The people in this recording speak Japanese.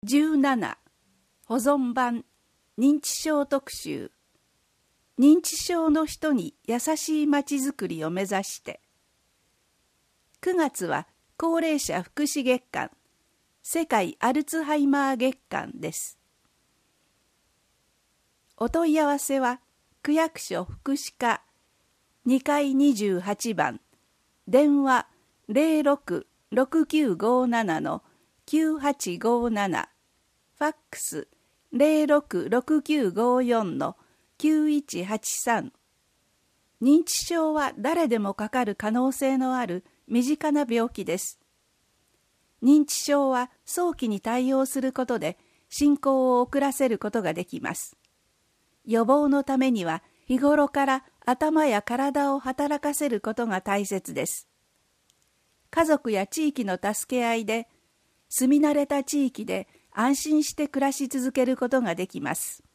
17保存版認知症特集認知症の人に優しいまちづくりを目指して9月は高齢者福祉月間世界アルツハイマー月間です。お問い合わせは区役所福祉課2階28番電話 066957-9857 ファックス 066954-9183 認知症は誰でもかかる可能性のある身近な病気です。認知症は早期に対応することで進行を遅らせることができます。予防のためには日頃から頭や体を働かせることが大切です。家族や地域の助け合いで住み慣れた地域で安心して暮らし続けることができます。